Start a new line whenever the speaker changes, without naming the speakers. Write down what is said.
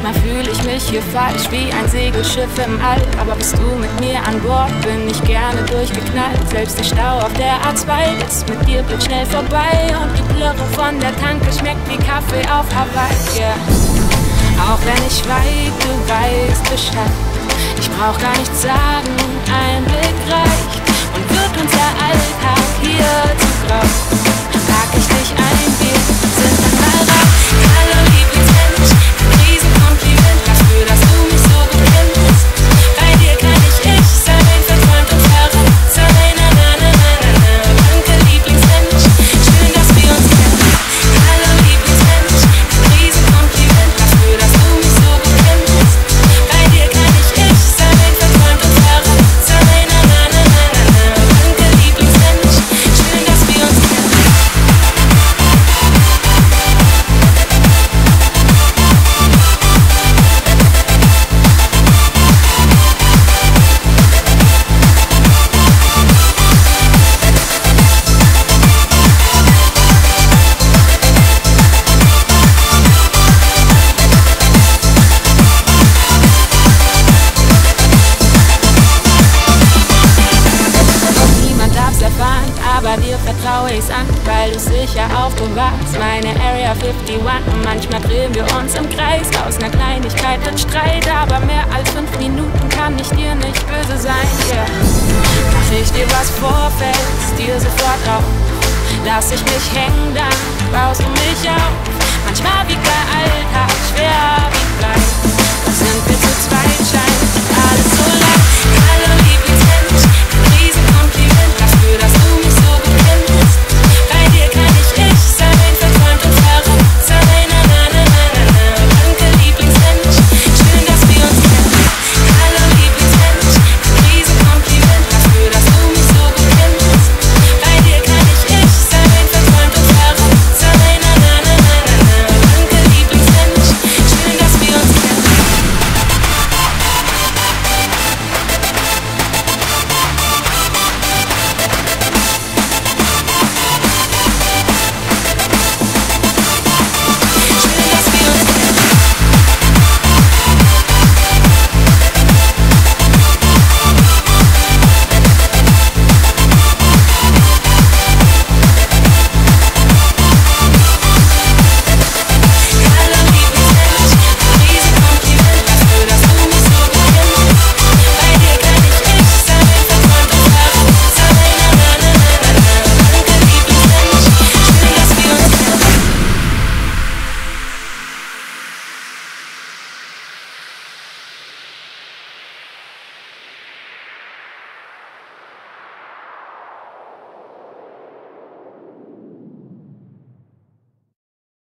Manchmal fühle ich mich hier falsch wie ein Segelschiff im All. Aber bist du mit mir an Bord, bin ich gerne durchgeknallt. Selbst der Stau auf der A2 ist mit dir blitzschnell vorbei. Und die Plörre von der Tanke schmeckt wie Kaffee auf Hawaii, yeah. Auch wenn ich weit, du weißt Bescheid. Ich brauch gar nichts sagen, ein Blick reicht. Und wird unser Alltag hier zu grau, pack ich dich ein, wir sind dann mal raus. Hallo Lieblingsmensch, ein Riesenkompliment dafür, dass du mich so gut kennst. Bei dir kann ich sein, verträumt und verrückt sein. Na na na na na na. Danke Lieblingsmensch, schön, dass wir uns kennen. Hallo Lieblingsmensch, ein Riesenkompliment dafür, dass du mich so gut kennst. Bei dir kann ich sein, verträumt und verrückt sein. Na na na na na na. Danke Lieblingsmensch, schön, dass wir uns kennen. Niemand darf's erfahren, aber dir vertraue ich's an, weil du sicher aufbewahrst. Meine Area 51. Und manchmal drehen wir uns im Kreis. Aus ner Kleinigkeit wird Streit, aber mehr als 5 Minuten kann ich dir nicht böse sein, yeah. Mach ich dir was vor, fällst dir sofort auf. Lass ich mich hängen, dann baust du mich auf. Manchmal wiegt der Alltag schwer wie Blei. Doch sind wir zu zweit.